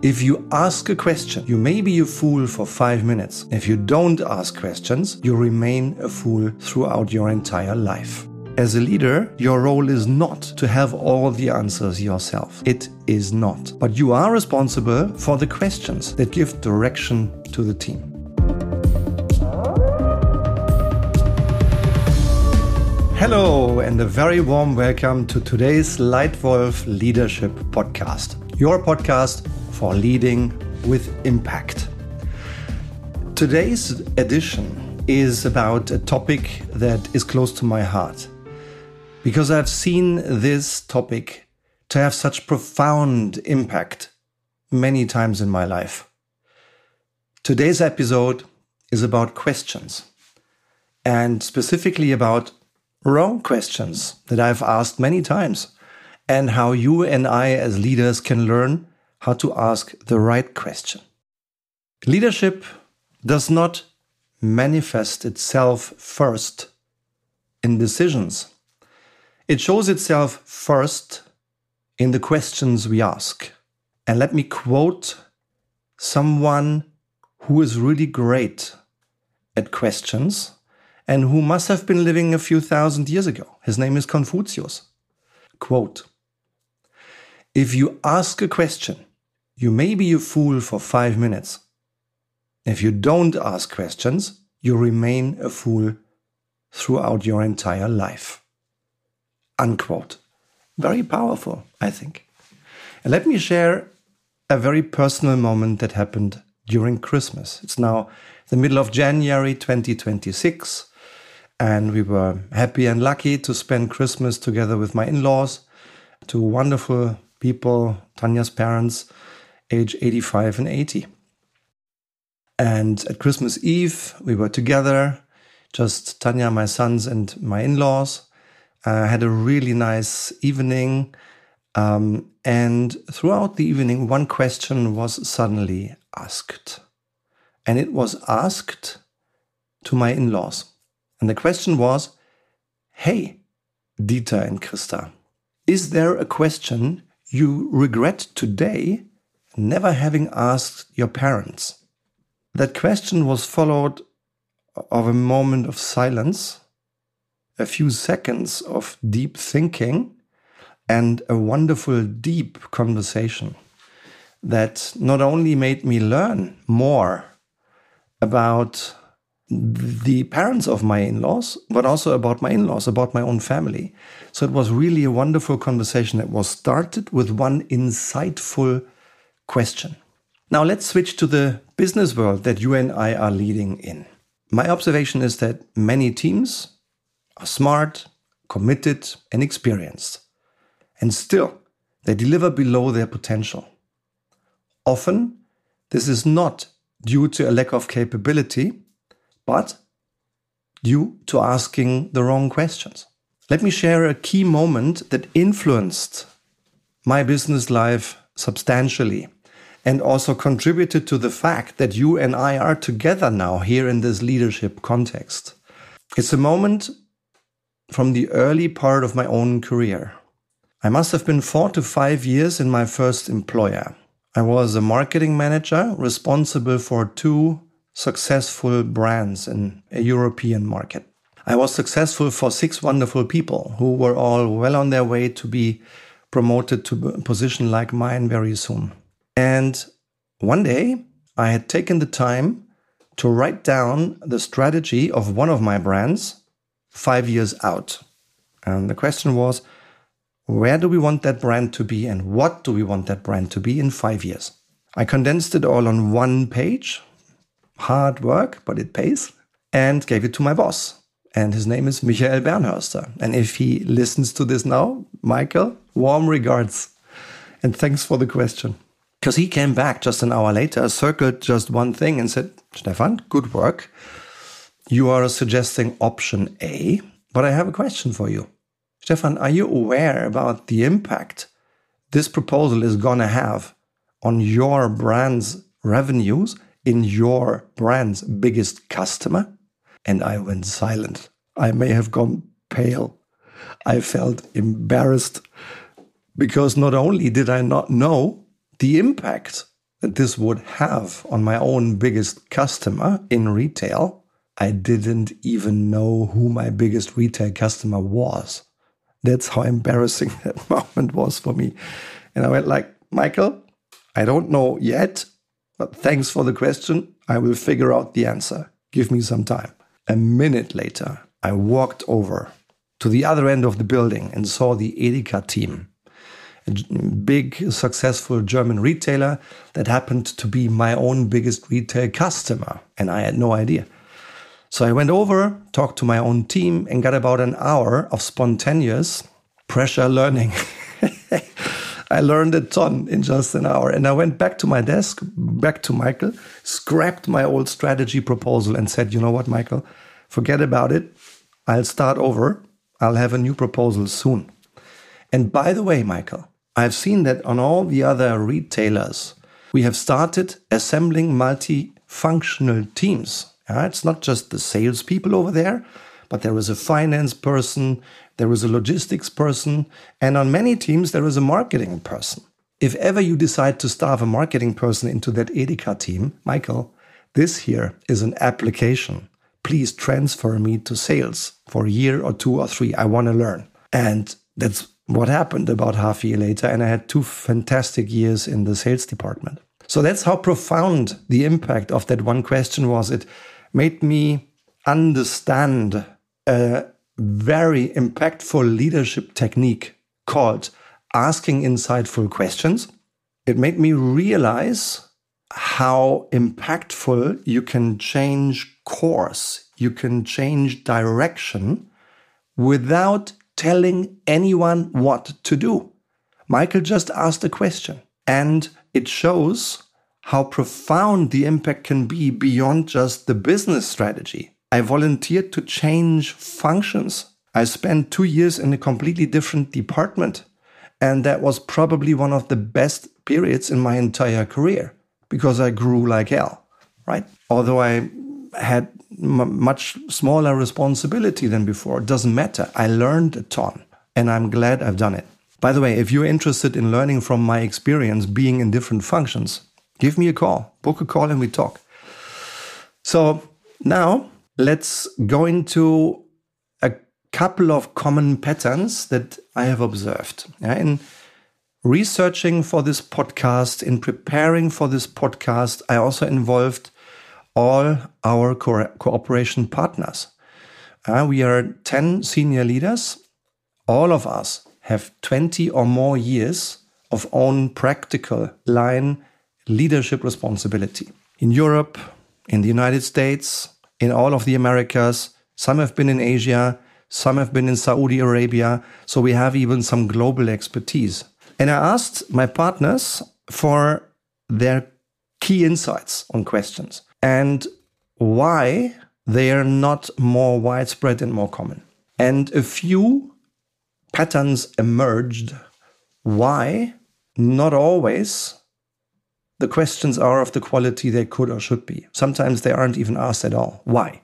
If you ask a question, you may be a fool for 5 minutes. If you don't ask questions, you remain a fool throughout your entire life. As a leader, your role is not to have all the answers yourself. It is not. But you are responsible for the questions that give direction to the team. Hello and a very warm welcome to today's Leitwolf Leadership Podcast, your podcast for leading with impact. Today's edition is about a topic that is close to my heart, because I've seen this topic to have such profound impact many times in my life. Today's episode is about questions, and specifically about wrong questions that I've asked many times, and how you and I as leaders can learn how to ask the right question. Leadership does not manifest itself first in decisions. It shows itself first in the questions we ask. And let me quote someone who is really great at questions and who must have been living a few thousand years ago. His name is Confucius. Quote, "If you ask a question, you may be a fool for 5 minutes. If you don't ask questions, you remain a fool throughout your entire life." Unquote. Very powerful, I think. And let me share a very personal moment that happened during Christmas. It's now the middle of January 2026, and we were happy and lucky to spend Christmas together with my in-laws, two wonderful people, Tanya's parents, age 85 and 80. And at Christmas Eve, we were together, just Tanya, my sons, and my in-laws. Had a really nice evening. And throughout the evening, one question was suddenly asked. And it was asked to my in-laws. And the question was, "Hey, Dieter and Christa, is there a question you regret today never having asked your parents?" That question was followed of a moment of silence, a few seconds of deep thinking, and a wonderful, deep conversation that not only made me learn more about the parents of my in-laws, but also about my in-laws, about my own family. So it was really a wonderful conversation that was started with one insightful question. Now let's switch to the business world that you and I are leading in. My observation is that many teams are smart, committed, and experienced. And still, they deliver below their potential. Often, this is not due to a lack of capability, but due to asking the wrong questions. Let me share a key moment that influenced my business life substantially and also contributed to the fact that you and I are together now here in this leadership context. It's a moment from the early part of my own career. I must have been 4 to 5 years in my first employer. I was a marketing manager responsible for 2 successful brands in a European market. I was successful for 6 wonderful people who were all well on their way to be promoted to a position like mine very soon. And one day I had taken the time to write down the strategy of one of my brands 5 years out. And the question was, where do we want that brand to be and what do we want that brand to be in 5 years? I condensed it all on one page. Hard work, but it pays. And gave it to my boss. And his name is Michael Bernhörster. And if he listens to this now, Michael, warm regards. And thanks for the question. Because he came back just an hour later, circled just one thing and said, "Stefan, good work. You are suggesting option A, but I have a question for you. Stefan, are you aware about the impact this proposal is going to have on your brand's revenues in your brand's biggest customer?" And I went silent. I may have gone pale. I felt embarrassed because not only did I not know the impact that this would have on my own biggest customer in retail, I didn't even know who my biggest retail customer was. That's how embarrassing that moment was for me. And I went like, Michael, I don't know yet, but thanks for the question. I will figure out the answer. Give me some time. A minute later, I walked over to the other end of the building and saw the Edeka team, a big, successful German retailer that happened to be my own biggest retail customer. And I had no idea. So I went over, talked to my own team, and got about an hour of spontaneous pressure learning. I learned a ton in just an hour. And I went back to my desk, back to Michael, scrapped my old strategy proposal and said, you know what, Michael, forget about it. I'll start over. I'll have a new proposal soon. And by the way, Michael, I've seen that on all the other retailers, we have started assembling multifunctional teams. It's not just the salespeople over there, but there is a finance person, there is a logistics person, and on many teams, there is a marketing person. If ever you decide to staff a marketing person into that Edeka team, Michael, this here is an application. Please transfer me to sales for a year or 2 or 3. I want to learn. And that's what happened about half a year later. And I had 2 fantastic years in the sales department. So that's how profound the impact of that one question was. It made me understand a very impactful leadership technique called asking insightful questions. It made me realize how impactful you can change course, you can change direction without telling anyone what to do. Michael just asked a question, and it shows how profound the impact can be beyond just the business strategy. I volunteered to change functions. I spent 2 years in a completely different department, and that was probably one of the best periods in my entire career because I grew like hell, right? Although I had much smaller responsibility than before, it doesn't matter. I learned a ton, and I'm glad I've done it. By the way, if you're interested in learning from my experience being in different functions, give me a call, book a call, and we talk. So now let's go into a couple of common patterns that I have observed. In researching for this podcast, in preparing for this podcast, I also involved all our cooperation partners. We are 10 senior leaders. All of us have 20 or more years of own practical line leadership responsibility. In Europe, in the United States, in all of the Americas, some have been in Asia, some have been in Saudi Arabia, so we have even some global expertise. And I asked my partners for their key insights on questions and why they are not more widespread and more common. And a few patterns emerged why not always the questions are of the quality they could or should be. Sometimes they aren't even asked at all. Why?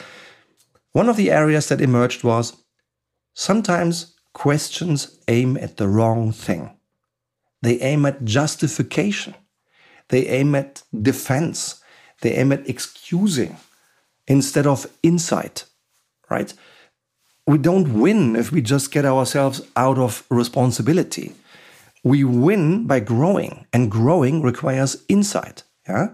One of the areas that emerged was sometimes questions aim at the wrong thing. They aim at justification. They aim at defense. They aim at excusing instead of insight, right? We don't win if we just get ourselves out of responsibility. We win by growing, and growing requires insight. Yeah.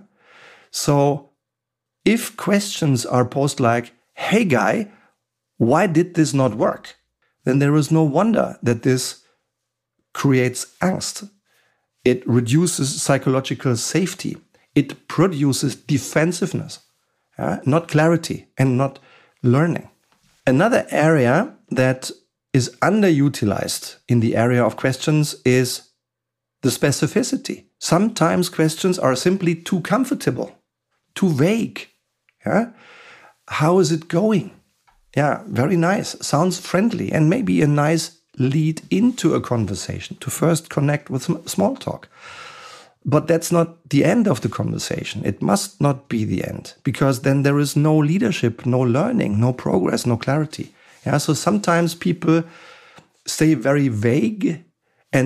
So if questions are posed like, hey guy, why did this not work? Then there is no wonder that this creates angst. It reduces psychological safety. It produces defensiveness, not clarity and not learning. Another area that is underutilized in the area of questions is the specificity. Sometimes questions are simply too comfortable, too vague. Yeah? How is it going? Yeah, very nice. Sounds friendly and maybe a nice lead into a conversation to first connect with small talk. But that's not the end of the conversation. It must not be the end, because then there is no leadership, no learning, no progress, no clarity. Yeah, so sometimes people stay very vague and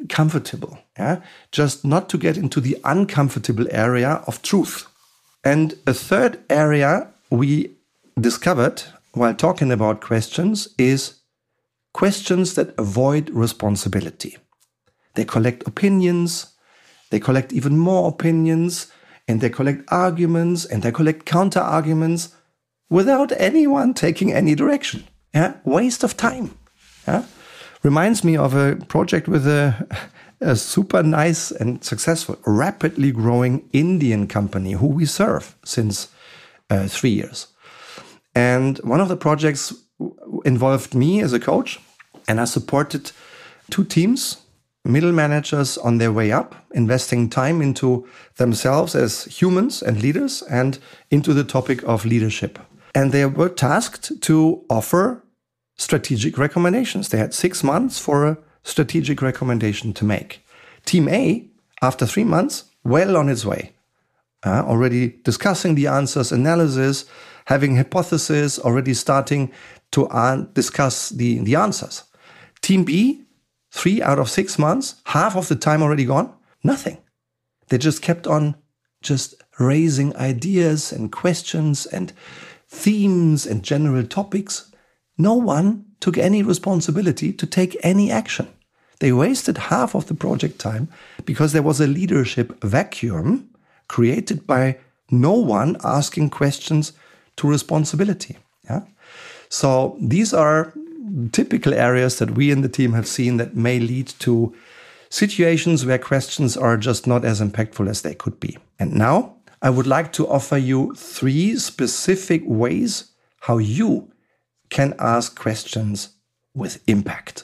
comfortable, just not to get into the uncomfortable area of truth. And a third area we discovered while talking about questions is questions that avoid responsibility. They collect opinions, they collect even more opinions, and they collect arguments, and they collect counter-arguments without anyone taking any direction. Waste of time. Reminds me of a project with a super nice and successful, rapidly growing Indian company who we serve since 3 years. And one of the projects involved me as a coach, and I supported 2 teams, middle managers on their way up, investing time into themselves as humans and leaders and into the topic of leadership. And they were tasked to offer strategic recommendations. They had 6 months for a strategic recommendation to make. Team A, after 3 months, well on its way. Already discussing the answers, analysis, having hypotheses, already starting to discuss the answers. Team B, 3 out of 6 months, half of the time already gone, nothing. They just kept on just raising ideas and questions and themes and general topics. No one took any responsibility to take any action. They wasted half of the project time because there was a leadership vacuum created by no one asking questions to responsibility. So these are typical areas that we in the team have seen that may lead to situations where questions are just not as impactful as they could be. And now I would like to offer you 3 specific ways how you can ask questions with impact.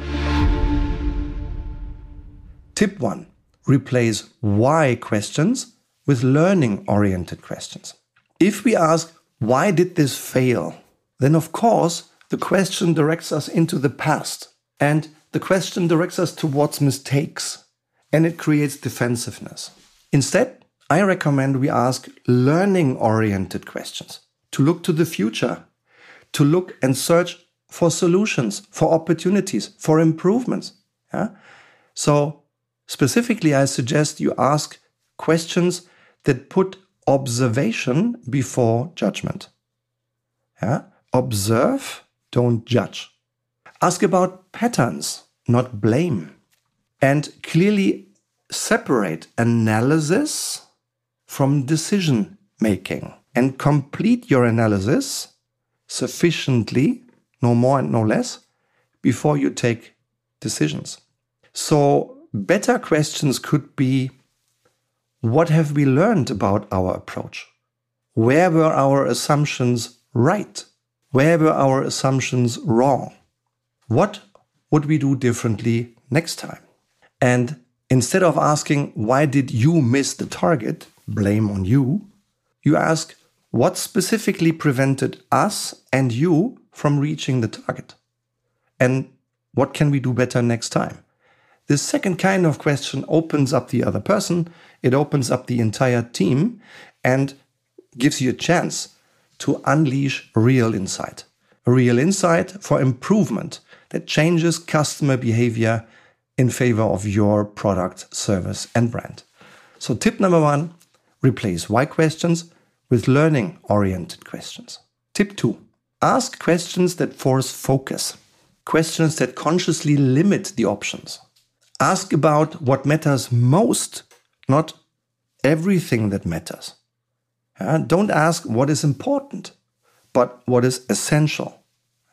Tip 1, replace why questions with learning-oriented questions. If we ask, why did this fail? Then of course, the question directs us into the past, and the question directs us towards mistakes, and it creates defensiveness. Instead, I recommend we ask learning-oriented questions to look to the future, to look and search for solutions, for opportunities, for improvements. So specifically, I suggest you ask questions that put observation before judgment. Observe, don't judge. Ask about patterns, not blame. And clearly separate analysis from decision making. And complete your analysis sufficiently, no more and no less, before you take decisions. So better questions could be, what have we learned about our approach? Where were our assumptions right? Where were our assumptions wrong? What would we do differently next time? And instead of asking, why did you miss the target? Blame on you. You ask, what specifically prevented us and you from reaching the target? And what can we do better next time? This second kind of question opens up the other person. It opens up the entire team and gives you a chance to unleash real insight. A real insight for improvement that changes customer behavior in favor of your product, service, and brand. So tip number 1, replace why questions with learning-oriented questions. Tip 2, ask questions that force focus. Questions that consciously limit the options. Ask about what matters most, not everything that matters. Don't ask what is important, but what is essential.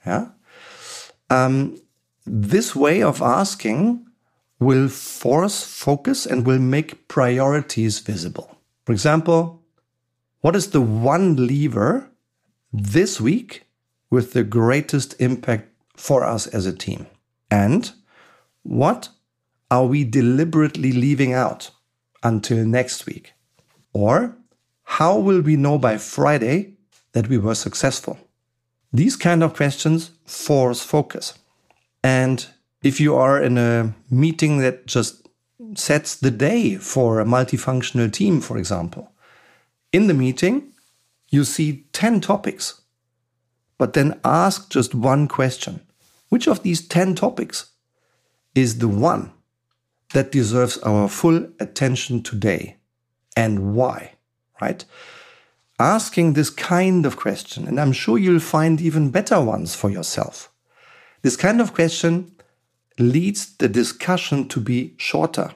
This way of asking will force focus and will make priorities visible. For example, what is the one lever this week with the greatest impact for us as a team? And what are we deliberately leaving out until next week? Or how will we know by Friday that we were successful? These kind of questions force focus. And if you are in a meeting that just sets the day for a multifunctional team, for example, in the meeting, you see 10 topics, but then ask just one question. Which of these 10 topics is the one that deserves our full attention today and why, right? Asking this kind of question, and I'm sure you'll find even better ones for yourself. This kind of question leads the discussion to be shorter,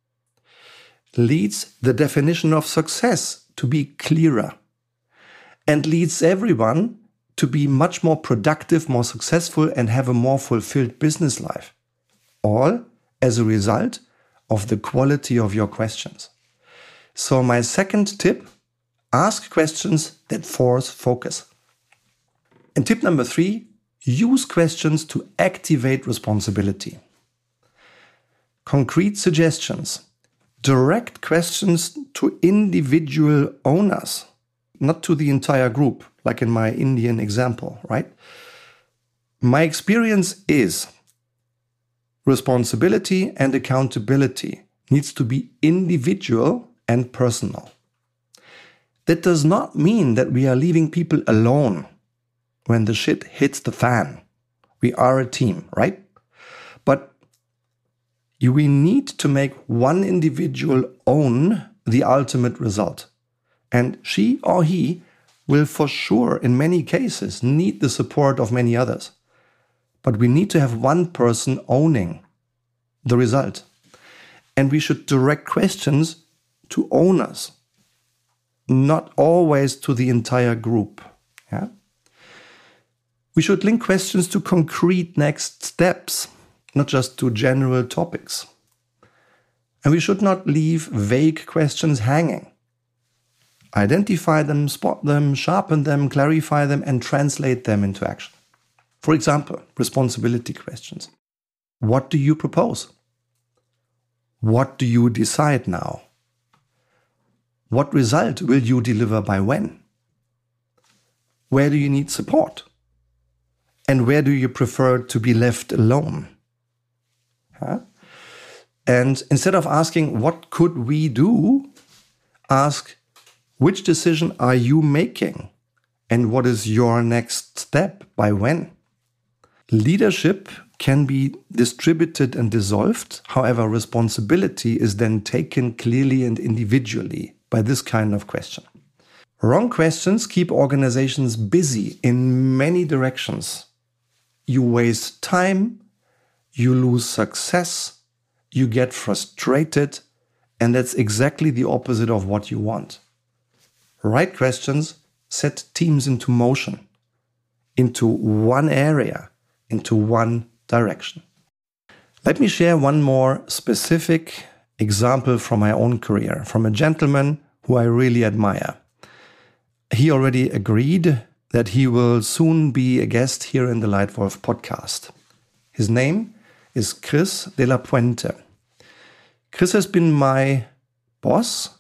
leads the definition of success to be clearer, and leads everyone to be much more productive, more successful, and have a more fulfilled business life. All as a result of the quality of your questions. So my second tip, ask questions that force focus. And tip number 3, use questions to activate responsibility. Concrete suggestions. Direct questions to individual owners, not to the entire group, like in my Indian example, right? My experience is responsibility and accountability needs to be individual and personal. That does not mean that we are leaving people alone when the shit hits the fan. We are a team, right? But we need to make one individual own the ultimate result. And she or he will for sure, in many cases, need the support of many others. But we need to have one person owning the result. And we should direct questions to owners, not always to the entire group. Yeah? We should link questions to concrete next steps, not just to general topics. And we should not leave vague questions hanging. Identify them, spot them, sharpen them, clarify them, and translate them into action. For example, responsibility questions. What do you propose? What do you decide now? What result will you deliver by when? Where do you need support? And where do you prefer to be left alone? Huh? And instead of asking, what could we do? Ask, which decision are you making? And what is your next step by when? Leadership can be distributed and dissolved. However, responsibility is then taken clearly and individually by this kind of question. Wrong questions keep organizations busy in many directions. You waste time, you lose success, you get frustrated, and that's exactly the opposite of what you want. Right questions set teams into motion, into one area, into one direction. Let me share one more specific example from my own career, from a gentleman who I really admire. He already agreed that he will soon be a guest here in the Lightwolf podcast. His name is Chris de la Puente. Chris has been my boss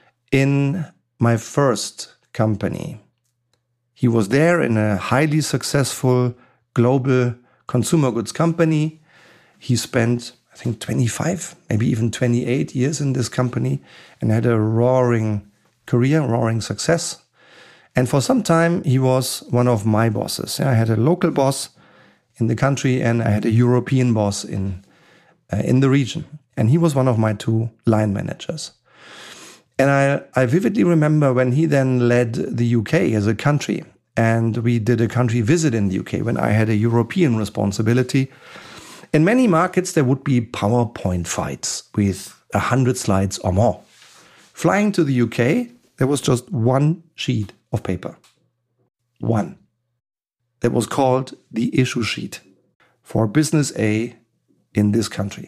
in my first company. He was there in a highly successful global consumer goods company. He spent, I think, 25, maybe even 28 years in this company and had a roaring career, roaring success. And for some time, he was one of my bosses. I had a local boss in the country and I had a European boss in the region. And he was one of my 2 line managers. And I vividly remember when he then led the UK as a country. And we did a country visit in the UK when I had a European responsibility. In many markets, there would be PowerPoint fights with 100 slides or more. Flying to the UK, there was just one sheet of paper. One. That was called the issue sheet for business A in this country.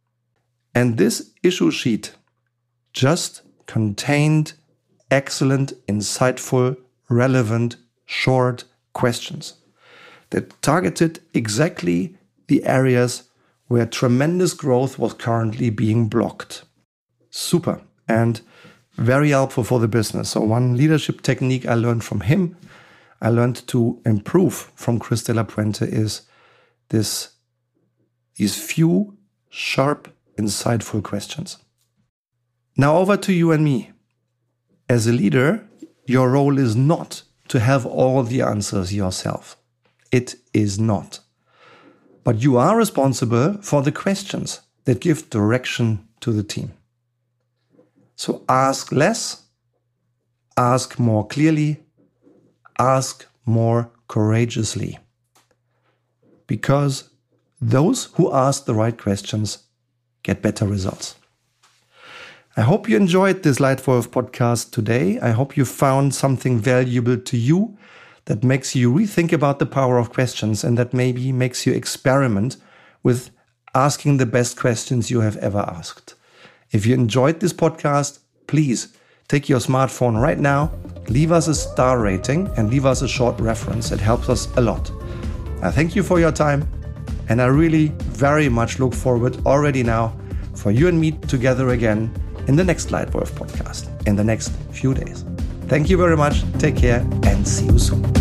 And this issue sheet just contained excellent, insightful, relevant, short questions that targeted exactly the areas where tremendous growth was currently being blocked. Super and very helpful for the business. So one leadership technique I learned from him, I learned to improve from Chris de la Puente is these few sharp, insightful questions. Now over to you and me. As a leader, your role is not to have all the answers yourself. It is not. But you are responsible for the questions that give direction to the team. So ask less, ask more clearly, ask more courageously. Because those who ask the right questions get better results. I hope you enjoyed this Lightwolf podcast today. I hope you found something valuable to you that makes you rethink about the power of questions and that maybe makes you experiment with asking the best questions you have ever asked. If you enjoyed this podcast, please take your smartphone right now, leave us a star rating and leave us a short reference. It helps us a lot. I thank you for your time, and I really very much look forward already now for you and me together again in the next Lightwolf podcast in the next few days. Thank you very much. Take care and see you soon.